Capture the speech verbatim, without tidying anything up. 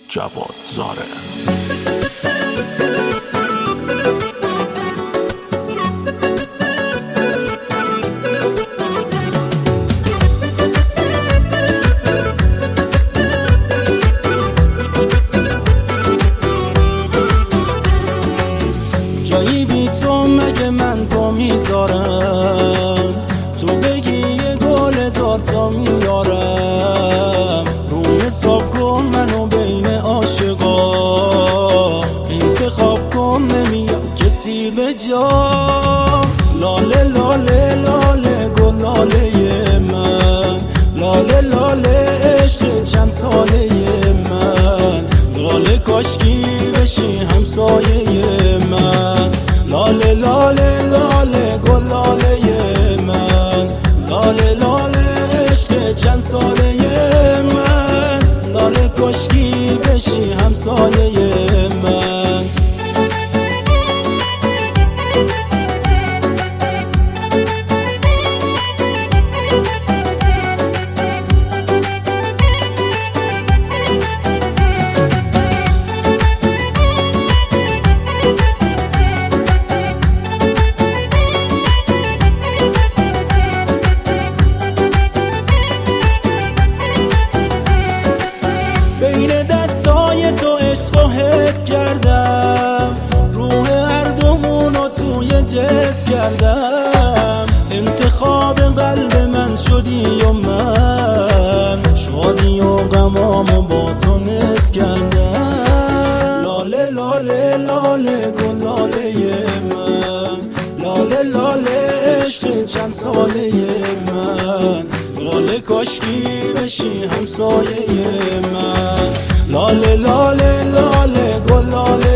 جواد زاره. جایی بی تو مگه من پا میذارم، تو بگی یه گل هزار تا میارم. رو حساب کن منو بین عاشقا، انتخاب کن نمیاد کسی به جا. لاله لاله لاله گل لاله من، لاله لاله عشق چند ساله من. لاله کاشکی بشی همسایه من. لاله لاله لاله گل لاله من، لاله لاله عشق چند ساله من. لاله کاشکی بشی همسایه من. بین دستای تو عشق و حس کردم، روح هر دومونو توی جسم کردم. انتخاب قلب من شدی و من، شادی و غمامو با تو نصف کردم. لاله لاله لاله گل لاله من، لاله لاله عشق چند ساله من. لاله کاشکی بشی همسایه من. لاله لاله لاله گل لاله